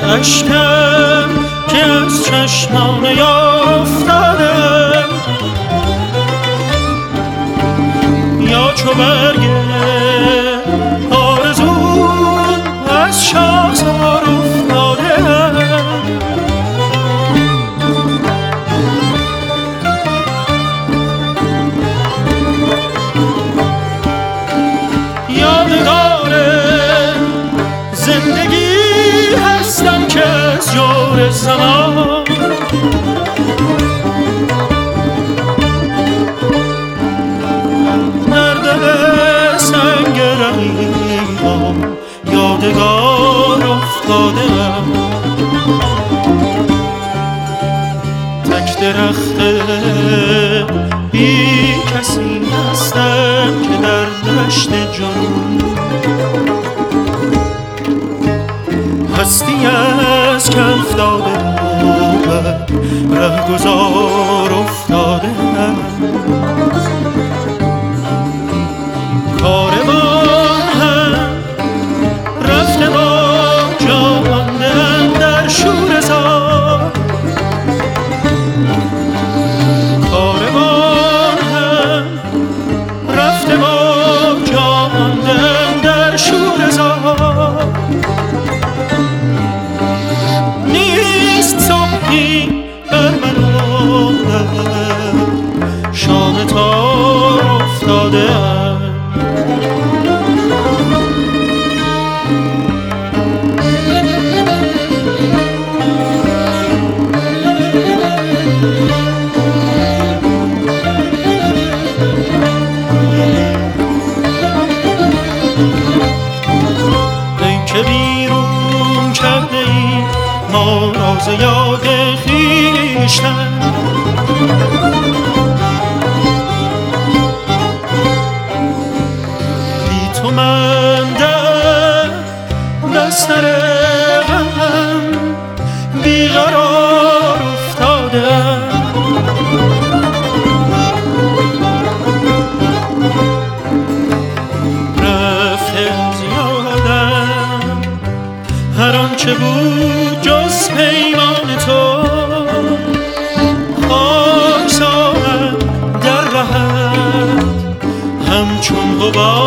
اشکم که از چشمان یار افتاده، یا چو برگ آرزو از شاخسار افتاده. یادگار زندگی هستم که از جور زمان در دل سنگ رقیبم یادگار افتادم. تک درخت بی کسی هستم که در دشت جنون هستی از کف داده رهگذار افتاده. کاروان هم رفته با جا ماندن در شوره‌زار. کاروان هم رفته با جا ماندن در شوره‌زار. نیست صبحی بر من آمد شام تار افتاده. ای که بیرون کرده ای ما راز یاد خویشتن، بی تو من در بستر غم بیقرار افتادم. رفته از یادم هر آنچه بود جز پیمان تو. خاکسارم در رهت همچون غبار